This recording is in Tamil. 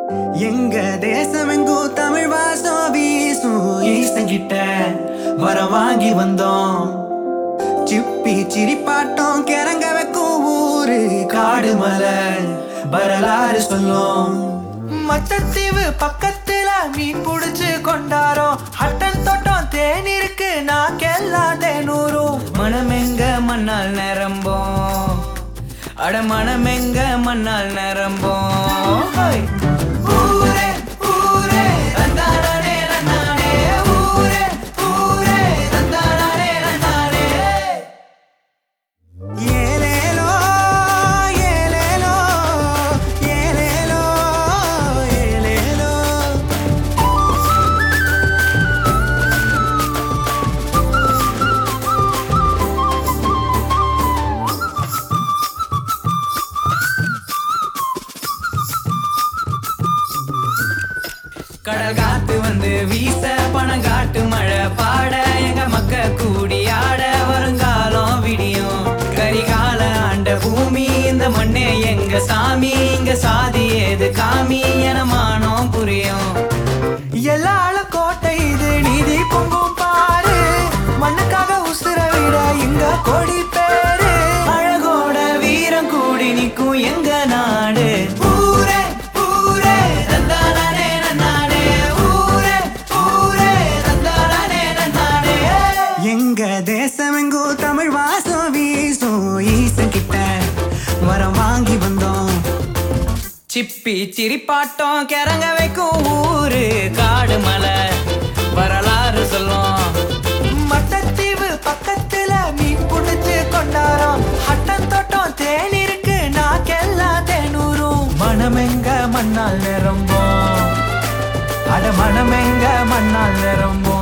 எங்க தேசமெங்கும் தமிழ் வாசம் வீசும். ஈசங்கிட்ட வர வாங்கி வந்தோம். சிப்பி சிரிப்பாட்டம் கிறங்க வைக்கும் ஊரு. காடு மலை வரலாறு சொல்லும். மச்சத்தீவு பக்கத்துல மீன் புடிச்சு கொண்டாரோம். ஹட்டன் தோட்டம் தேனிருக்கு நாக்கெல்லாம் தேனூரும். மனமெங்க மண்ணால் நிரம்போம். அட மனமெங்க மண்ணால் நிரம்போம். ஊரே ஊரே ரந்தானே ரந்தானே. ஊரே ஊரே ரந்தானே ரந்தானே. ஏலேலோ ஏலேலோ ஏலேலோ ஏலேலோ. கடல் காத்து வந்து வீச பணங்காட்டு மழை பாட எங்க மக்க கூடி ஆட வருங்காலம் விடியும். கரிகால ஆண்ட பூமி இந்த மண்ணே எங்க சாமி. இங்க சாதி ஏது காமி என மானம் புரியும். எல்லாள கோட்டை இது நீதி பொங்கும் பாரு. மண்ணுக்காக உசுர விட இங்க கொடி பேரு. அழகோட வீரம் கூடி நிற்கும் எங்க நாடு. ஊரே ஊரே ரந்தானே ரந்தானே. ஊரே ஊரே ரந்தானே ரந்தானே. எங்க தேசமெங்கும் தமிழ் வாசம் வீசும். ஈசன் கிட்ட வரம் வாங்கி வந்தோம். சிப்பி சிரிப்பாட்டம் கிறங்க வைக்கும் ஊரு. காடு மலை வரலாறு சொல்லும். மட்டத்தீவு பக்கத்துல மீன் புடிச்சு கொண்டாரோம். ஹட்டன் தோட்டம் தேனிருக்கு நாக்கெல்லாம் தேனூரும். மனமெங்க மண்ணால் நிரம்போம். அட மனமெங்க மண்ணால் நிரம்போம்.